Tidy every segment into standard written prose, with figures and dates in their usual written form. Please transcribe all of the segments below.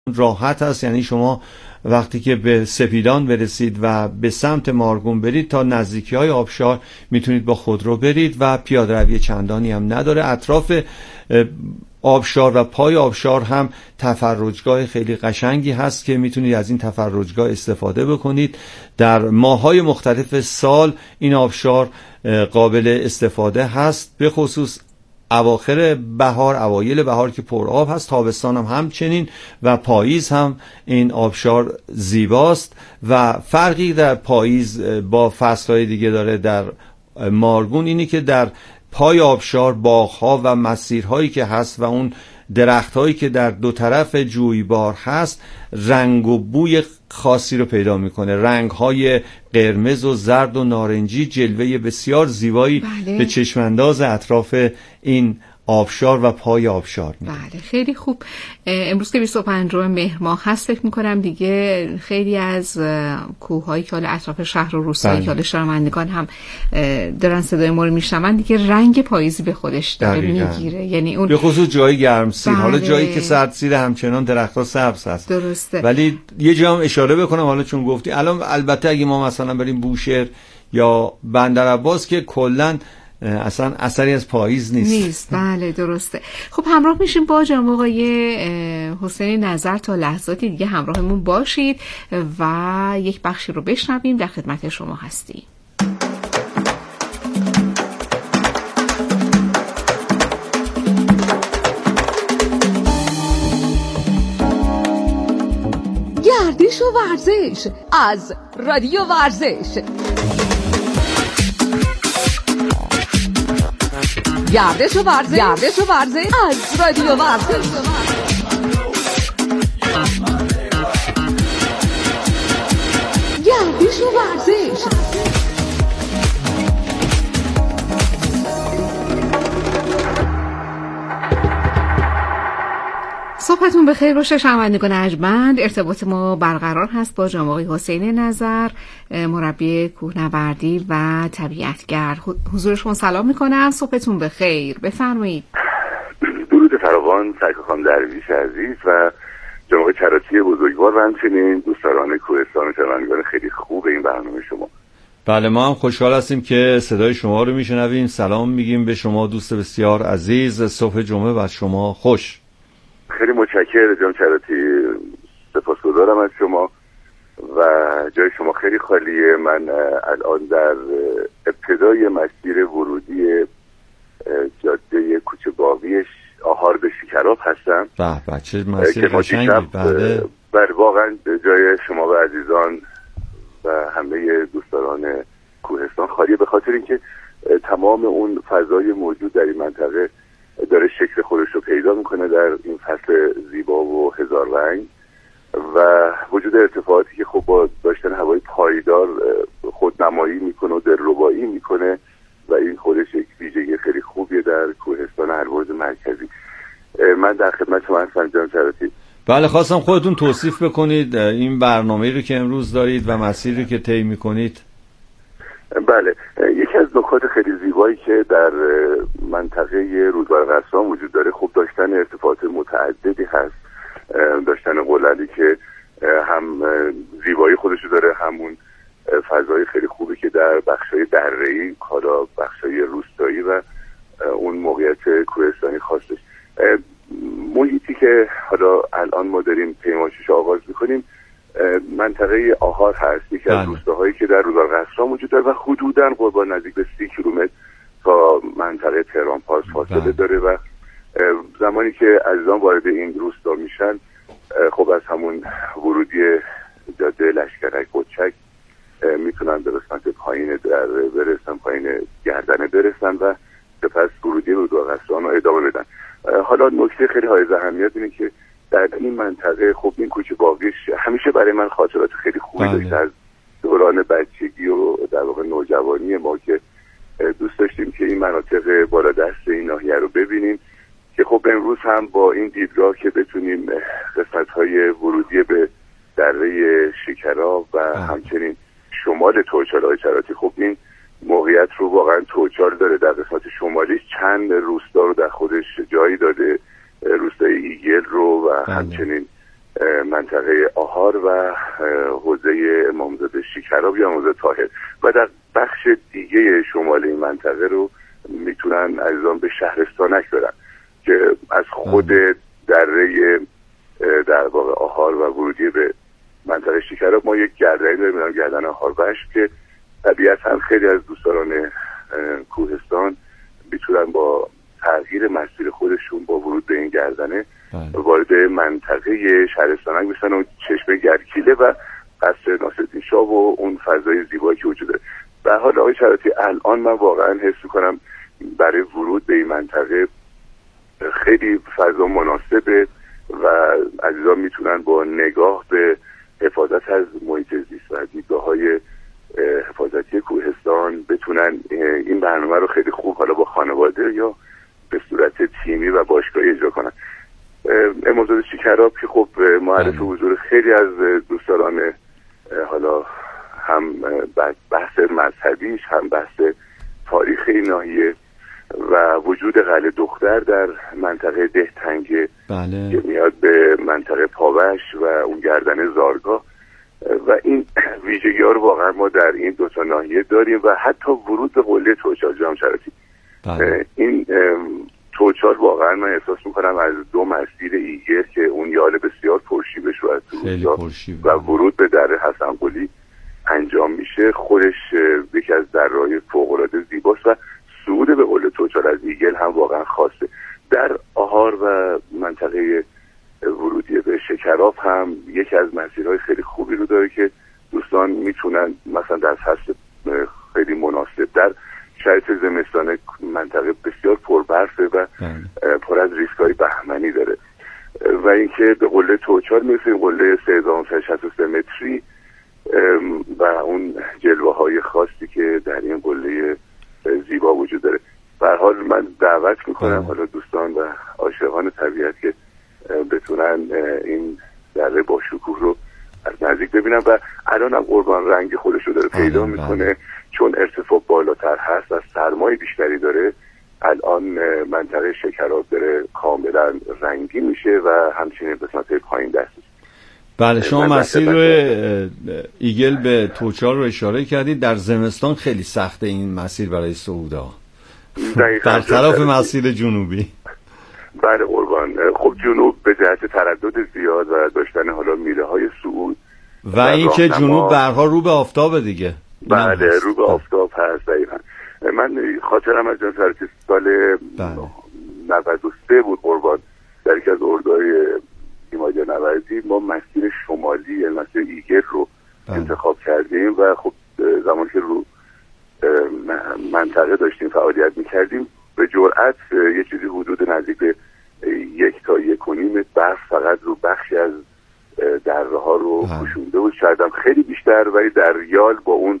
راحت است. یعنی شما وقتی که به سپیدان برسید و به سمت مارگون برید تا نزدیکی های آبشار میتونید با خودرو برید و پیاده روی چندانی هم نداره. اطراف آبشار و پای آبشار هم تفرجگاه خیلی قشنگی هست که میتونید از این تفرجگاه استفاده بکنید. در ماه‌های مختلف سال این آبشار قابل استفاده هست، به خصوص اواخر بهار، اوایل بهار که پر آب هست، تابستان هم همچنین و پاییز هم این آبشار زیباست. و فرقی در پاییز با فصلهای دیگه داره در مارگون اینی که در پای آبشار باغ‌ها و مسیرهایی که هست و اون درخت‌هایی که در دو طرف جویبار هست رنگ و بوی خاصی رو پیدا میکنه. رنگ‌های قرمز و زرد و نارنجی جلوه بسیار زیبایی به چشمانداز اطراف این آبشار و پای آبشار میده. بله خیلی خوب. امروز که 25 مهر ماه هست فکر میکنم دیگه خیلی از کوه‌هایی که حالا اطراف شهر و روستایی که حالا شهروندگان هم دارن صدای ما رو میشنون دیگه رنگ پاییزی به خودش داره میگیره. یعنی اون به خصوص جای گرمسیر. حالا جایی که سردسیر همچنان درخت‌ها سبز هست. درسته. ولی یه جا هم اشاره بکنم حالا چون گفتی، الان البته اگه ما مثلا بریم بوشهر یا بندرعباس که کلاً اصلا اثری از پاییز نیست. بله درسته. خب همراه میشیم با جناب آقای حسین نظر تا لحظاتی دیگه همراهمون باشید و یک بخشی رو بشنویم. در خدمت شما هستیم. گردش و ورزش از رادیو ورزش. گردش و ورزش از رادیو ورزش. گردش و ورزش. صبحتون بخیر باشه شنوندگان ارجمند. ارتباط ما برقرار هست با جناب آقای حسین نظر، مربی کوهنوردی و طبیعتگرد. حضورشون سلام میکنم. صبحتون بخیر، بفرمایید. درود فراوان سرکار خانم درویش عزیز و جناب آقای چراتی بزرگوار و همچنین دوستان کوهستان و شنوندگان خیلی خوب این برنامه شما. بله ما هم خوشحال هستیم که صدای شما رو میشنویم. سلام میگیم به شما دوست بسیار عزیز. صبح جمعه بر شما خوش. خیلی متشکرم جناب چراتی، سپاسگزارم از شما و جای شما خیلی خالیه. من الان در ابتدای مسیر ورودی جاده کوچه باقی آهار به شکراب هستم. به چه مسیر قشنگی. بله واقعا جای شما و عزیزان و همه دوستان کوهستان خالیه، به خاطر اینکه تمام اون فضای موجود در این منطقه داره شکل خودش رو پیدا میکنه در این فصل زیبا و هزار رنگ و وجود ارتفاعاتی که خب با داشتن هوای پایدار خودنمایی میکنه و دلربایی میکنه و این خودش یک ویژگی خیلی خوبیه در کوهستان البرز مرکزی. من در خدمت شما هستم جناب چراتی. بله خواستم خودتون توصیف بکنید این برنامه‌ای رو که امروز دارید و مسیری که طی میکنید. بله یکی از نکات خیلی زیبایی که در منطقه رودبار قصران وجود داره خب داشتن ارتفاعات متعددی هست، داشتن قلعه‌ای که هم زیبایی خودشو داره، همون فضای خیلی خوبی که در بخشای دره‌ای، حالا بخشای روستایی و اون موقعیت کوهستانی خاصش. محیطی که حالا الان ما داریم پیمایشش آغاز می‌کنیم منطقه آهار هست، یکی از روستاهایی که در رودبار قصران وجود داره و حدوداً قرب نزدیک به 30 کیلومتر تا منطقه تهران پارس فاصله داره و زمانی که عزیزان وارد این روستا میشن خب از همون ورودی جاده لشکرک کوچک میتونن به قسمت پایین دره برسن، پایین گردنه برسن و سپس ورودی رودبار قصران رو ادامه بدن. حالا نکته خیلی حائز اهمیت اینه که در این منطقه خب این کوچه باقیش همیشه برای من خاطرات خیلی خوبی داشته از دوران بچگی و در واقع نوجوانی ما که دوست داشتیم که این مناطق بالا دست این ناحیه رو ببینیم که خب امروز هم با این دیدگاه که بتونیم قسمت‌های ورودی به دره شکراب و همچنین شمال توچال چراتی خب این موقعیت رو واقعا توچال داره، در قسمت شمالیش چند روستا رو در خودش جایی داده، روستای ایگل رو و همچنین منطقه آهار و حوزه امامزاده شکراب یا امامزاده طاهر و در بخش دیگه شمال این منطقه رو میتونن عزیزان به شهرستانک برن که از خود دره در واقع آهار و ورودی به منطقه شکراب ما یک گردنی داریم، گردن آهاربش، که طبیعتا خیلی از دوستان کوهستان میتونن با تغییر مسیر خودشون با ورود به این گردنه وارد منطقه شهرستانک بشن و چشمه گرکیله و قصر ناصرالدین شاه و اون فضای زیبایی که وجود داره. به حال آقای شراطی الان من واقعا حس میکنم برای ورود به این منطقه خیلی فضا مناسبه و عزیزان میتونن با نگاه به حفاظت از محیط زیست و دیدگاه‌های حفاظتی کوهستان بتونن این برنامه رو خیلی خوب حالا با خانواده یا به صورت تیمی و باشگاهی اجرا کنن. امامزاده شکراب که خب معرف حضور خیلی از دوستان حالا هم بحث مذهبیش هم بحث تاریخ این ناحیه و وجود قلعه دختر در منطقه دهتنگه که میاد به منطقه پاوش و اون گردنه زارگاه و این ویژگی ها رو واقعا ما در این دو تا ناحیه داریم و حتی ورود به قله توچال جام شراطی. این توچال واقعا من احساس میکنم از دو مسیر ایگر که اون یال بسیار پرشیبش رو از و ورود به دره حسن قلی انجام میشه، خودش یکی از درهای فوق‌العاده زیباست و صعود به قله توچال از ایگل هم واقعا خاصه. در آهار و منطقه ورودی به شکراب هم یکی از مسیرهای خیلی خوبی رو داره که دوستان میتونن مثلا در فصل خیلی مناسب در شرایط زمستان منطقه بسیار پربرفه و پر از ریسک‌های بهمنی داره و اینکه به قله توچال میرسیم، قله 3363 متری و اون جلوه‌های خاصی که در این قله زیبا وجود داره. به هر حال من دعوت میکنم حالا دوستان و عاشقان طبیعت که بتونن این دره با شکوه رو از نزدیک ببینن و الان هم قربان رنگ خودش رو داره پیدا میکنه چون ارتفاع بالاتر هست و سرمای بیشتری داره. الان منطقه شکراب داره کاملا رنگی میشه و همچنین قسمت پایین دستی. بله شما مسیر رو ایگل به توچال رو اشاره کردید. در زمستان خیلی سخته این مسیر برای صعودا در طرف مسیر جنوبی. بله قربان، خب جنوب به جهت تردد زیاد و داشتن حالا میله های صعود و اینکه جنوب برها رو به آفتاب دیگه. بله رو به آفتاب هست. دقیقا من خاطرم از جان سرکی سال 93 بود قربان، در یکی از اردوهای ایماجه نوردی ما مسیر شمالی یعنی مسیر ایگر رو انتخاب کردیم و خب زمان که رو منطقه داشتیم فعالیت میکردیم به جرأت یه چیزی حدود نزدیک به 1 تا 1.5 برف فقط رو بخشی از دره ها رو پوشونده بود، شاید هم خیلی بیشتر، ولی در یال با اون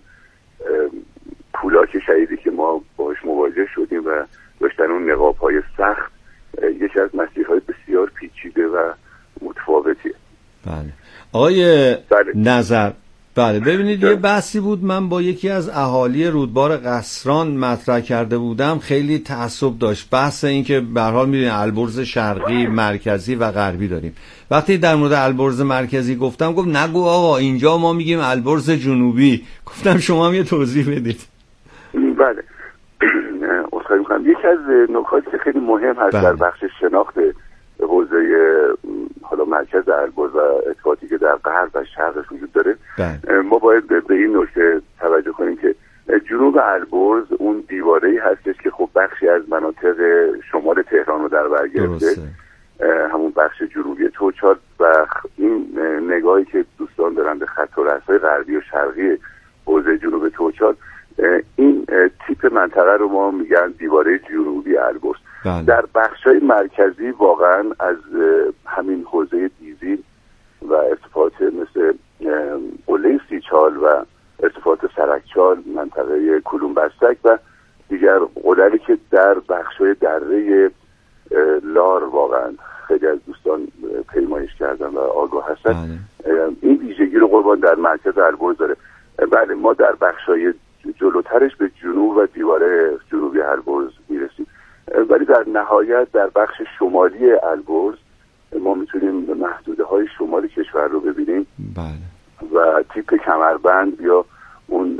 پولاک شدیدی که ما باهاش مواجه شدیم و داشتن اون نقاب های سخت یکی از مسیرهای بسیار پیچیده و متفاوتیه. بله آقای نظر، بله ببینید یه بحثی بود من با یکی از اهالی رودبار قصران مطرح کرده بودم، خیلی تعصب داشت. بحث این که به هر حال می‌دونید البرز شرقی، مرکزی و غربی داریم. وقتی در مورد البرز مرکزی گفتم گفت نگو آقا اینجا ما میگیم البرز جنوبی. گفتم شما هم یه توضیح بدید. بله اصلا می‌خوام یکی از نکاتی که خیلی مهم هست در بخش شناخت حوزه حالا مرکز البرز و ارتباطی که در غرب و شرقش وجود داره ما باید به این نکته توجه کنیم که جنوب البرز اون دیواره‌ای هستش که خب بخشی از مناطق شمال تهران رو در بر گرفته، همون بخش جنوبی توچال و این نگاهی که دوستان دارن به خط و رأس‌های غربی و شرقی حوزه جنوب توچال، این تیپ منطقه رو ما میگن دیواره جنوبی البرز. در بخش‌های مرکزی واقعا از همین حوزه دیزین و ارتفاعات مثل قله سیچال و ارتفاعات سرکچال، منطقه کلونبستک و دیگر قله‌ای که در بخش‌های دره لار واقعا خیلی از دوستان پیمایش کردن و آگاه هستن. این ویژگی رو قربان در مرکز البرز داره. بله ما در بخش‌های جلوترش به جنوب و دیواره جنوبی البرز میرسیم، ولی در نهایت در بخش شمالی البرز ما میتونیم محدوده های شمال کشور رو ببینیم بله. و تیپ کمربند یا اون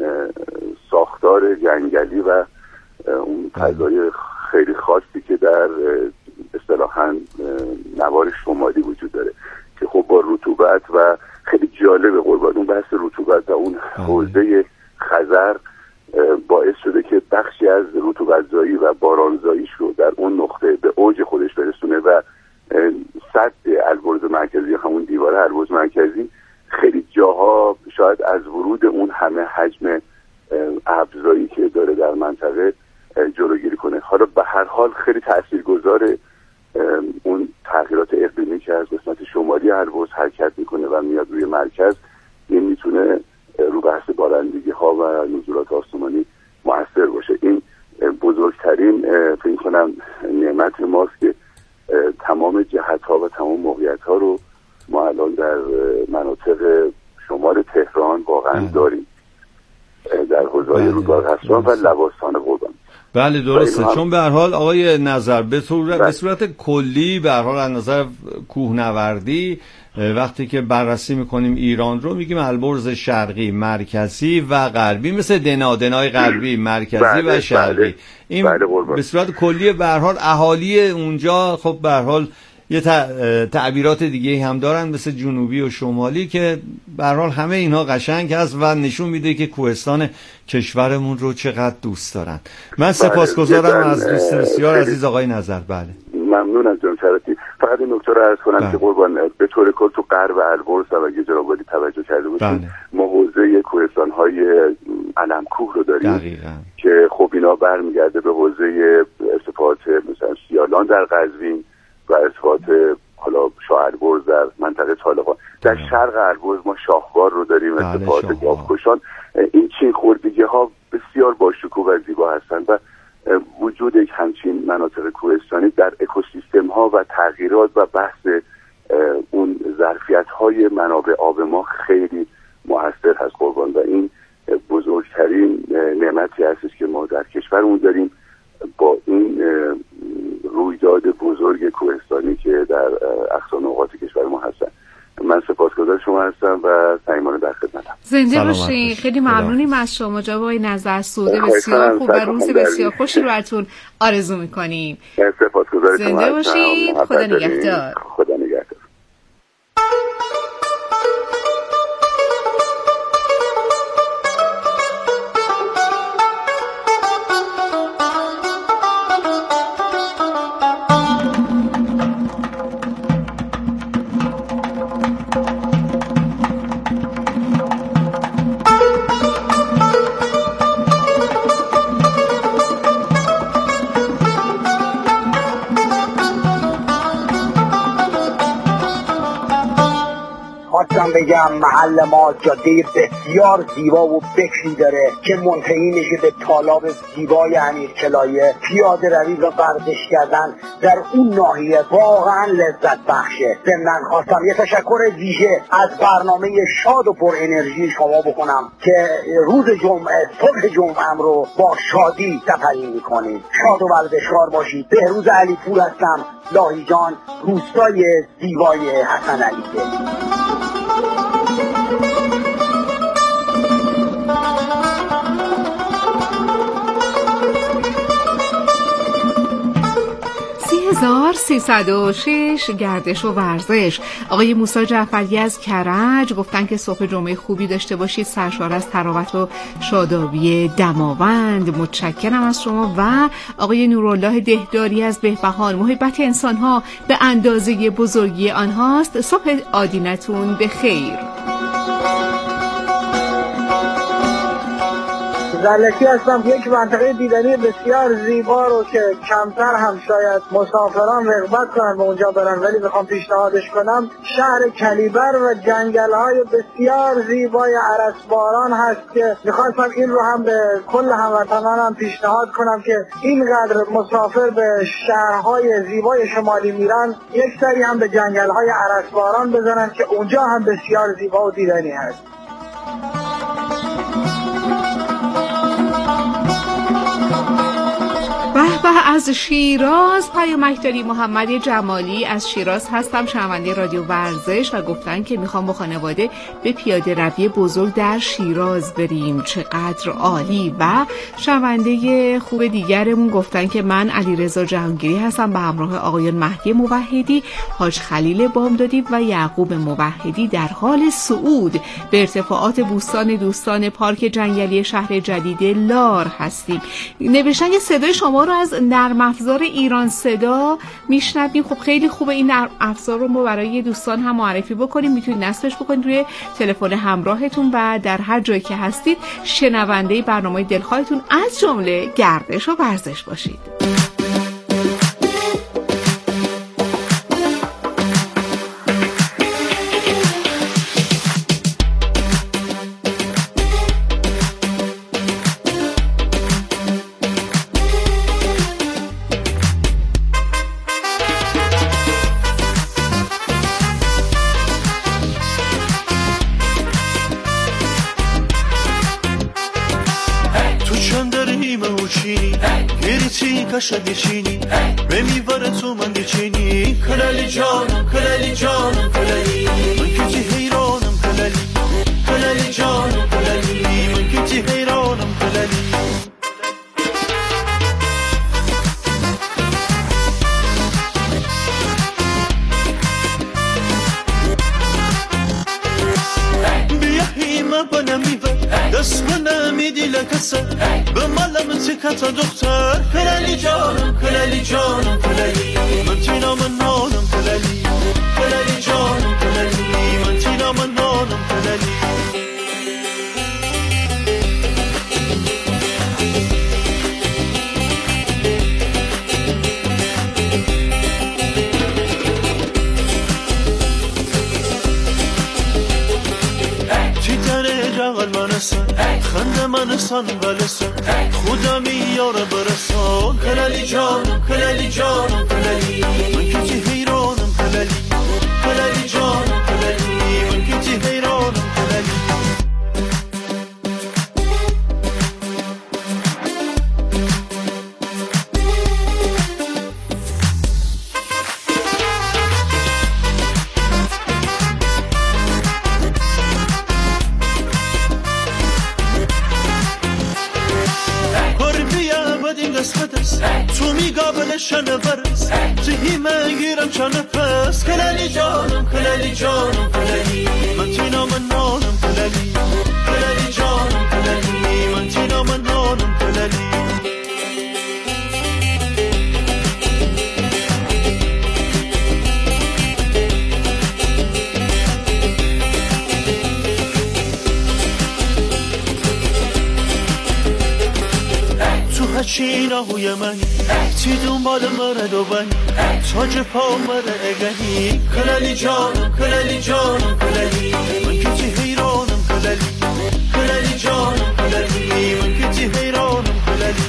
ساختار جنگلی و اون فضای خیلی خاصی که در اصطلاحاً نوار شمالی وجود داره که خب با رطوبت و خیلی جالب قربان اون بحث رطوبت و اون حوزه خزر باعث شده که بخشی از رطوبت‌زایی و بارانزاییش رو در اون نقطه به اوج خودش برسونه و سد البرز مرکزی، همون دیواره البرز مرکزی، خیلی جاها شاید از ورود اون همه حجم ابرزایی که داره در منطقه جلوگیری کنه. حالا به هر حال خیلی تاثیرگذار اون تغییرات اقلیمی که از قسمت شمالی البرز حرکت میکنه و میاد روی مرکز، این میتونه رو بحث بارندگی ها و نزولات آسمانی مؤثر باشه. این بزرگترین فکر کنم نعمت ماست که تمام جهت ها و تمام موقعیت ها رو ما الان در مناطق شمال تهران واقعا داریم، در حوزه‌های رودبار قصران و لواسان قربان. بله درسته، چون به هر حال آقای نظر به صورت کلی به هر حال از نظر کوهنوردی وقتی که بررسی میکنیم ایران رو میگیم البرز شرقی، مرکزی و غربی، مثل دنای غربی، مرکزی و شرقی. این به صورت کلی به هر حال اهالی اونجا خب به هر حال یه تعبیرات دیگه هم دارن مثل جنوبی و شمالی که به هر حال همه اینها قشنگ هست و نشون میده که کوهستان کشورمون رو چقدر دوست دارن. من سپاسگزارم از دوست بسیار عزیز آقای نظر. بله ممنون از جناب شرطی. فقط این نکته رو عرض کنم که قربان به طور کل تو غرب البرز و اگه جناب عالی توجه کرده باشید ما حوزه کوهستان‌های علم‌کوه رو داریم دقیقاً. که خب اینا برمیگرده به حوزه ارتفاعات مثلا سیالان در قزوین و ارتفاعات حالا شاه البرز در منطقه طالقان. در شرق البرز ما شاهوار رو داریم، ارتفاعات گاوکشان. این چین خوردگی ها بسیار باشکوه و زیبا هستند و وجود یک همچین مناطق کوهستانی در اکوسیستم ها و تغییرات و بحث اون ظرفیت های منابع آب ما خیلی مؤثر هست قربان و این بزرگترین نعمتی هستش که ما در کشورمون داریم با این رویداد بزرگ کوهستانی که در اقصا نقاط کشور ما هستن. من سپاسگزار شما هستم و صمیمانه در خدمتم. زنده باشین. خیلی ممنونیم از شما جناب آقای نظر سوده، بسیار خوب و روز بسیار خوشی رو براتون آرزو می‌کنیم. سپاسگزار شما. زنده باشین. خدا نگهدار. خدا نگهدار. 'خواستم بگم محل ما جاده بسیار زیبا و بکری داره که منتهی میشه به تالاب زیبای امیرکلایه. پیاده روی و ورزش کردن در اون ناحیه واقعا لذت بخشه. ضمن خواستم یه تشکر ویژه از برنامه شاد و پر انرژی شما بکنم که روز جمعه صبح جمعه رو با شادی سپری میکنید. شاد و ورزشکار باشید. بهروز علی پور هستم، لاهیجان، روستای زیبای حسن علیه. هزار 306 گردش و ورزش. آقای موسی جعفری از کرج گفتن که صبح جمعه خوبی داشته باشید، سرشار از تراوت و شادابی دماوند. متشکرم از شما. و آقای نورالله دهداری از بهبهان، محبت انسان‌ها به اندازه بزرگی آنهاست. صبح آدینتون به خیر. زلکی هستم. یک منطقه دیدنی بسیار زیبا رو که کمتر هم شاید مسافران رغبت کنن به اونجا برن ولی میخوام پیشنهادش کنم، شهر کلیبر و جنگل‌های بسیار زیبای ارسباران هست که میخواستم این رو هم به کل هموطنانم پیشنهاد کنم که اینقدر مسافر به شهرهای زیبای شمالی میرن، یک سری هم به جنگل‌های ارسباران بزنن که اونجا هم بسیار زیبا و دیدنی هست. به از شیراز پیامک داریم. محمد جمالی از شیراز هستم، شنونده رادیو ورزش، و گفتن که میخوام با خانواده به پیاده روی بزرگ در شیراز بریم. چقدر عالی. و شنونده خوب دیگرمون گفتن که من علیرضا جهانگیری هستم به همراه آقایان مهدی موحدی، حاج خلیل بامدادی و یعقوب موحدی در حال صعود به ارتفاعات بوستان دوستان پارک جنگلی شهر جدید لار هستیم. نوشتن که صدای شما رو از نرم افزار ایران صدا میشنویم. خب خیلی خوبه، این نرم افزار رو ما برای دوستان هم معرفی بکنیم. میتونید نصبش بکنید روی تلفن همراهتون و در هر جایی که هستید شنونده برنامه دلخواهتون از جمله گردش و ورزش باشید. شدیشینی به میواره تو من دیچینی کلالی جانم کلالی جانم کلالی من کتی حیرانم کلالی کلالی جانم کلالی من کتی حیرانم کلالی بیا هیمه بنا میوه دست من میدی لکسه به مالم تکتا دختر کلالی جانم کلالی جانم کلالی من تینا من نانم کلالی کلالی جانم کلالی من تینا من نانم کلالی خنده من سن بلسن خودم یاره برسان کلالی جانم کلالی جانم کلالی من کتی حیرانم کلالی کلالی جانم کلالی من کتی حیرانم کلالی تو میگابل شنه برس تهی من گیرم چنه پس کلالی جانم کلالی جانم کلالی من تینا من نانم کلالی کلالی جانم کلالی من تینا من نانم کلالی چی نهوی منی چی دنبال مرد و بنی تاج پا مرد اگهی کلالی جانم کلالی جانم کلالی من کتی حیرانم کلالی کلالی جانم کلالی من کتی حیرانم کلالی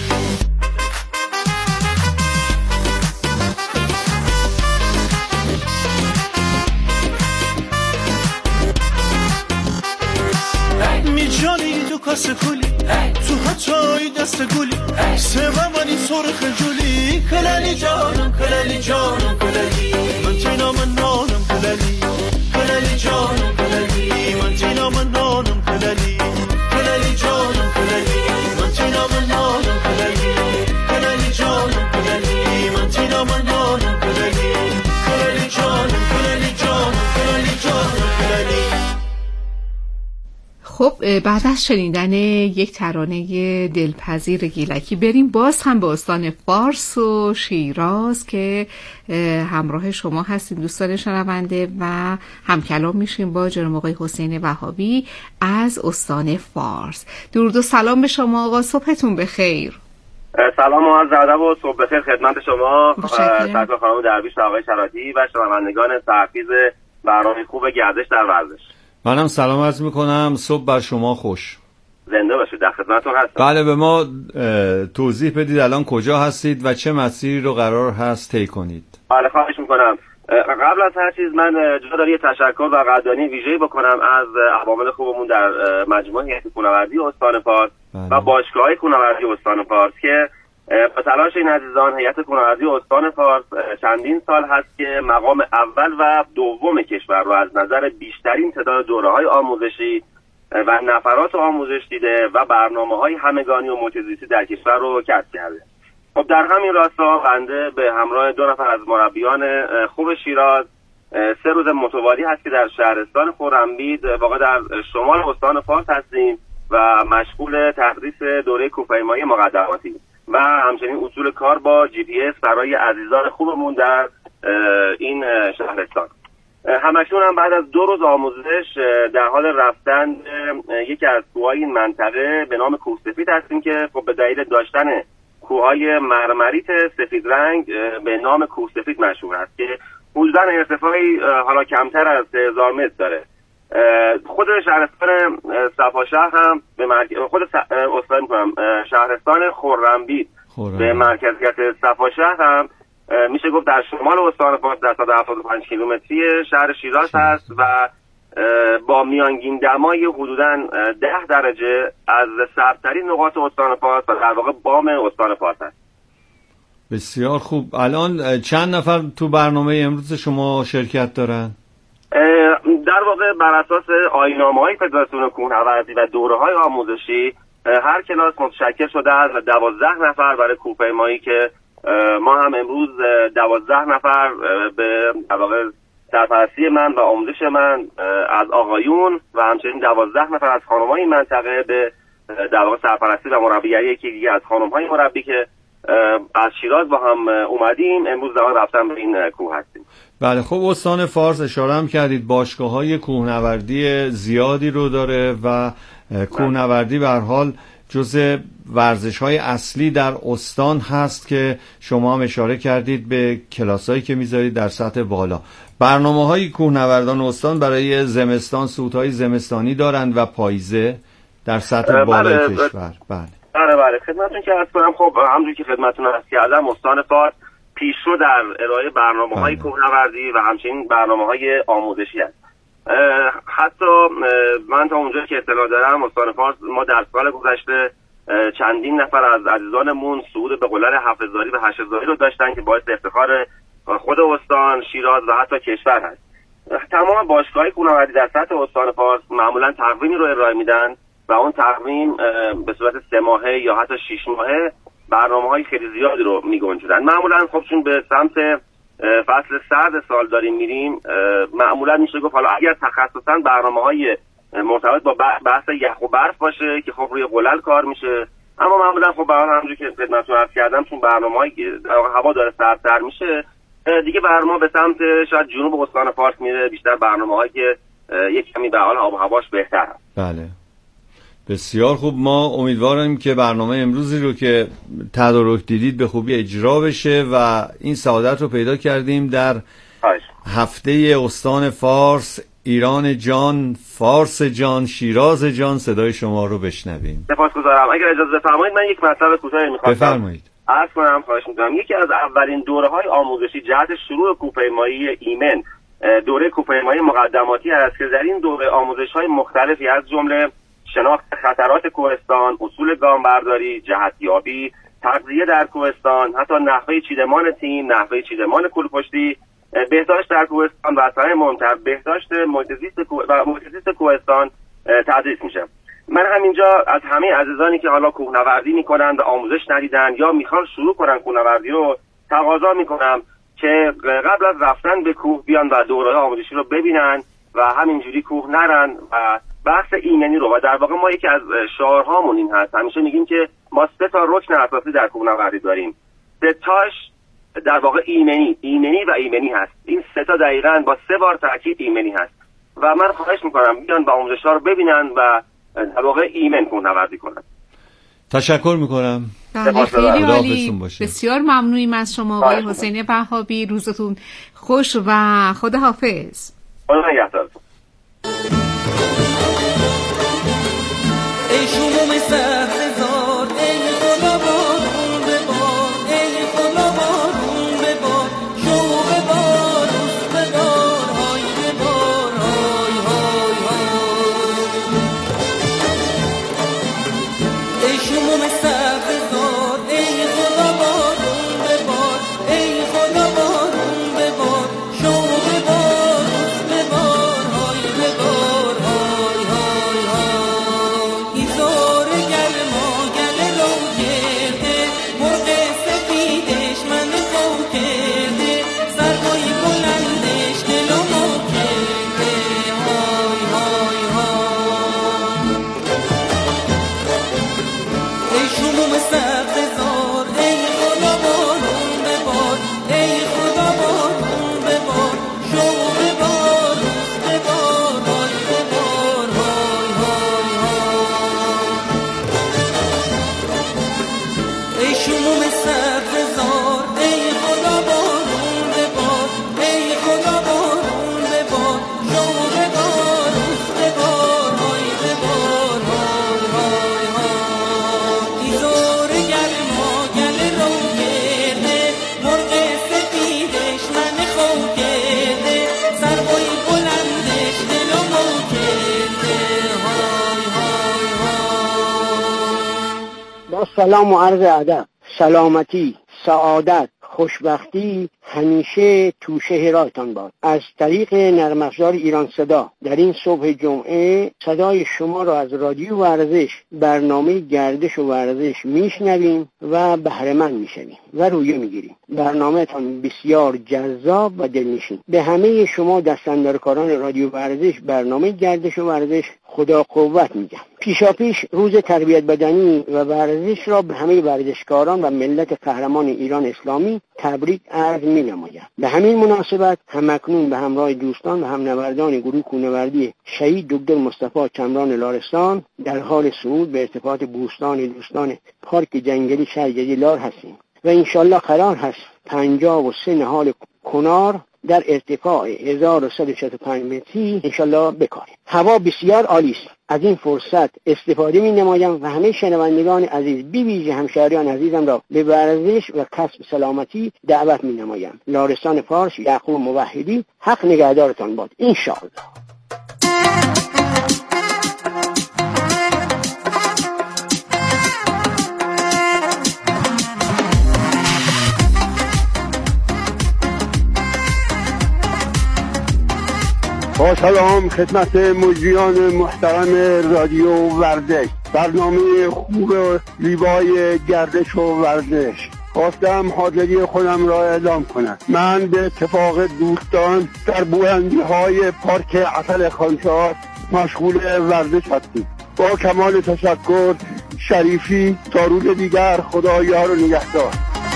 می جانی تو کاس کلی تو حتی دست گلی سبا منی سرخ جولی کلالی جانم کلالی جانم کلالی من تینا من نانم کلالی کلالی جانم کلالی من تینا من نانم کلالی کلالی جانم کلالی من تینا من نانم کلالی کلالی جانم کلالی من تینا من نانم کلالی کلالی جانم کلالی جانم کلالی جانم کلالی. خب بعد از شنیدن یک ترانه دلپذیر گیلکی بریم باز هم به استان فارس و شیراز که همراه شما هستیم دوستان شنونده و همکلام میشیم با جناب آقای حسین وهابی از استان فارس. درود و سلام به شما آقا، صبحتون بخیر. سلام و عرض ادب و صبح بخیر خدمت شما سرکار خانم درویش و آقای شراطی و شنوندگان سرخیز برنامه خوب گردش در ورزش. منم سلام عرض میکنم، صبح بر شما خوش. زنده باشید، در خدمتتون هستم. بله، به ما توضیح بدید الان کجا هستید و چه مسیری رو قرار هست طی کنید. بله خواهش میکنم. قبل از هر چیز من جا داری تشکر و قدردانی ویژه‌ای بکنم از عوامل خوبمون در مجموعه هیئت کوهنوردی استان فارس و باشگاه‌های کوهنوردی استان فارس که با تلاش این عزیزان هیئت کوهنوردی استان فارس چندین سال هست که مقام اول و دوم کشور رو از نظر بیشترین تعداد دوره‌های آموزشی و نفرات آموزش دیده و برنامه‌های همگانی و محیط‌زیستی در کشور رو کسب کرده. خب در همین راستا بنده به همراه 2 نفر از مربیان خوب شیراز 3 روز متوالی هست که در شهرستان خرمبید واقع در شمال استان فارس هستیم و مشغول تدریس دوره کوهپیمایی مقدماتی و همچنین اصول کار با GPS برای عزیزان خوبمون در این شهرستان. همشون هم بعد از 2 روز آموزش در حال رفتن یکی از کوههای این منطقه به نام کوه سفید هستیم که خب به دلیل داشتن کوههای مرمریت سفید رنگ به نام کوه سفید مشهور است که حدوداً ارتفاعی حالا کمتر از 3000 متر داره. خود شهرستان صفاشهر هم به شهرستان خرمبید به مرکزیت صفاشهر هم میشه گفت در شمال استان فارس در 175 کیلومتری شهر شیراز هست و با میانگین دمای حدوداً 10 درجه از سردترین نقاط استان فارس و در واقع بام استان فارس هست. بسیار خوب. الان چند نفر تو برنامه امروز شما شرکت دارن؟ در واقع بر اساس آیین‌نامه‌های فدراسیون کوهنوردی و دوره‌های آموزشی هر کلاس متشکل شده است و 12 نفر برای کوهپیمایی که ما هم امروز 12 نفر به در واقع سرپرستی من و آموزش من از آقایون و همچنین 12 نفر از خانم‌های منطقه به در واقع سرپرستی و مربیگری یکی دیگه از خانم‌های مربی که از شیراز با هم اومدیم امروز در رفتن به این کوه هستیم. بله خب استان فارس اشاره هم کردید باشگاه‌های کوهنوردی زیادی رو داره و کوهنوردی به هر حال جزء ورزش‌های اصلی در استان هست که شما هم اشاره کردید به کلاسایی که می‌ذارید در سطح بالا. برنامه‌های کوهنوردان استان برای زمستان صعودهای زمستانی دارند و پاییزه در سطح بالای کشور. بله خدمتتون که عرض کنم خب همونجوری که خدمتتون عرض کردم استان فارس پیشرو در ارائه برنامه‌های کوهنوردی و همچنین برنامه‌های آموزشی است. حتی من تا اونجا که اطلاع دارم استان فارس ما در سال گذشته چندین نفر از عزیزانمون صعود به قلل 7000 و 8000 رو داشتن که باعث افتخار خود استان، شیراز و حتی کشور هست. تمام باشگاه‌های کوهنوردی در سطح استان فارس معمولاً تقویمی رو ارائه میدن و اون تقویم به صورت 3 ماهه یا حتی 6 ماهه برنامه‌های خیلی زیادی رو می‌گنجونن. معمولاً خب چون به سمت فصل سرد سال داریم میریم معمولاً میشه گفت حالا اگر تخصصاً برنامه‌های مرتبط با بحث یخ و برف باشه که خب روی قلل کار میشه، اما معمولاً خب برای همونجوری که خدمتتون عرض کردم چون برنامه‌های هوا داره سردتر میشه دیگه برنامه به سمت شاید جنوب استان فارس میره، بیشتر برنامه‌هایی که یک کمی به حال آب و هواش بهتر هست. بله بسیار خوب. ما امیدواریم که برنامه امروزی رو که تدارک دیدید به خوبی اجرا بشه و این سعادت رو پیدا کردیم در هفته استان فارس. ایران جان، فارس جان، شیراز جان، صدای شما رو بشنویم. سپاسگزارم. اگر اجازه بفرمایید من یک مطلب کوتاهی می‌خواستم بفرمایید. عرض کنم، خواهش می‌کنم. یکی از اولین دوره‌های آموزشی جهت شروع کوهپیمایی ایمن دوره کوهپیمایی مقدماتی است که در این دوره آموزش‌های مختلفی از جمله شناخت خطرات کوهستان، اصول گامبرداری، جهتیابی، تغذیه در کوهستان، حتی نحوه چیدمان تیم، نحوه چیدمان کوله‌پشتی، بهداشت در کوهستان و از همه مهمتر بهداشت محیط زیست کوهستان تدریس میشه. من همینجا از همه عزیزانی که حالا کوهنوردی میکنن و آموزش ندیدن یا میخوان شروع کنن کوهنوردی رو تقاضا میکنم که قبل از رفتن به کوه بیان و دوره آموزشی رو ببینن و همینجوری کوه نرن و بحث ایمنی رو و در واقع ما یکی از شعارهامون این هست، همیشه میگیم که ما 3 تا رکن اساسی در کوهنوردی داریم. 3 تاش در واقع ایمنی هست. این 3 تا دقیقاً با 3 بار تاکید ایمنی هست و من خواهش میکنم بیان با آموزش‌ها رو ببینن و در واقع ایمن کوهنوردی کنن. تشکر میکنم. بله خیلی عالی. بسیار ممنونیم از شما آقای حسین وهابی. روزتون خوش و خداحافظ. خدا نگهدارتون. ای شموم سبززار ای خدا بارون ببار، ای خدا بارون ببار، شو ببار روز ببار، های ببار، های های های. ای شموم سبززار ای خدا سلام و عرض ادب. سلامتی، سعادت، خوشبختی همیشه توشه رایتان باد. از طریق نرم افزار ایران صدا در این صبح جمعه صدای شما را از رادیو ورزش، برنامه گردش و ورزش میشنویم و بهره مند میشویم و رویه میگیریم. برنامه‌تان بسیار جذاب و دلنشین. به همه شما دستاندرکاران رادیو ورزش، برنامه گردش و ورزش خدا قوت میگم. پیشاپیش روز تربیت بدنی و ورزش را به همه ورزشکاران و ملت قهرمان ایران اسلامی تبریک عرض می‌نمایم. به همین مناسبت همکنون به همراه دوستان و همنوردان گروه کوهنوردی شهید دکتر مصطفی چمران لارستان در حال صعود به ارتفاعات بوستان دوستان پارک جنگلی شهر جدید لار هستیم و انشالله قرار هست 53 نهال کنار در ارتفاع 1165 متری انشالله بکاریم. هوا بسیار عالی است. از این فرصت استفاده می نمایم و همه شنوندگان عزیز بی ویژه همشهریان عزیزم را به ورزش و کسب سلامتی دعوت می نمایم. لارستان فارس، یعقوب موحدی. حق نگهدارتان باد انشاءالله. با سلام خدمت مجریان محترم رادیو ورزش. برنامه خوب و زیبای گردش و ورزش. خواستم حاضری خودم را اعلام کنم. من به اتفاق دوستان در بلندی‌های پارک عسل خانشاد مشغول ورزش هستیم. با کمال تشکر، شریفی. تا روز دیگر، خدا یار و نگهدار.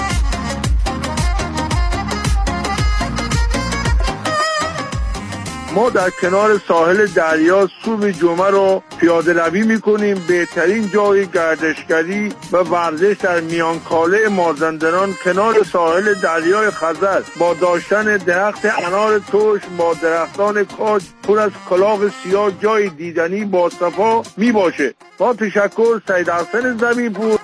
ما در کنار ساحل دریا صبح جمعه رو پیاده روی میکنیم. بهترین جای گردشگری و ورزش در میانکاله مازندران کنار ساحل دریای خزر با داشتن درخت انار ترش با درختان کاج پر از کلاغ سیاه جای دیدنی با صفا می باشه. با تشکر، سید حسن زمینپور.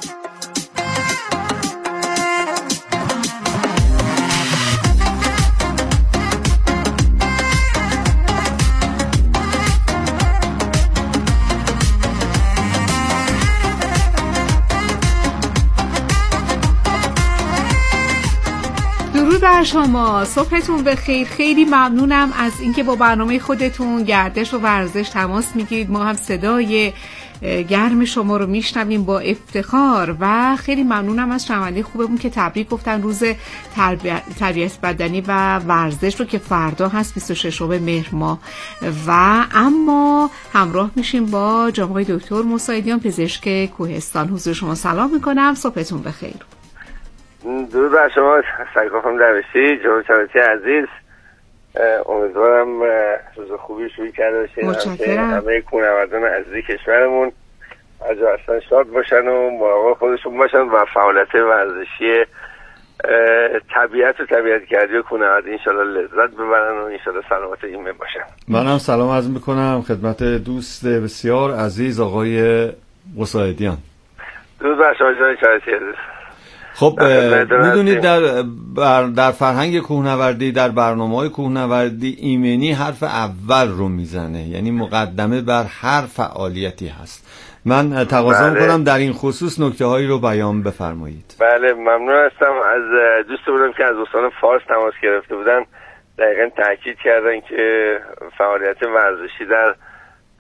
بر شما، صبحتون بخیر. خیلی ممنونم از اینکه با برنامه خودتون گردش و ورزش تماس میگیرید. ما هم صدای گرم شما رو میشنویم با افتخار و خیلی ممنونم از شنونده خوبمون که تبریک گفتن روز تربیت بدنی و ورزش رو که فردا هست 26 مهر ماه. و اما همراه میشیم با جناب دکتر مساعدیان، پزشک کوهستان. حضور شما سلام میکنم، صبحتون بخیر. درود بر شما سرکارخانم درویشی، جناب چارتی عزیز. امیدوارم روز خوبی شروع کرده باشین. متشکرم. همه کوهنوردان عزیز کشورمون از اصلا شاد باشن و مراقب خودشون باشن و فعالیت ورزشی طبیعت و طبیعتگردی و کوهنوردی انشالله لذت ببرن و انشالله سلامت ایمن باشن. منم سلام عرض میکنم خدمت دوست بسیار عزیز آقای مساعدیان. درود بر شما جناب چارتی عزیز. خب میدونید در فرهنگ کوهنوردی، در برنامه‌های کوهنوردی، ایمنی حرف اول رو میزنه، یعنی مقدمه بر هر فعالیتی هست. من تقاضا می‌کنم در این خصوص نکته‌هایی رو بیان بفرمایید. بله، ممنون هستم. از دوست بودم که از استان فارس تماس گرفته بودن، دقیقاً تاکید کردن که فعالیت ورزشی در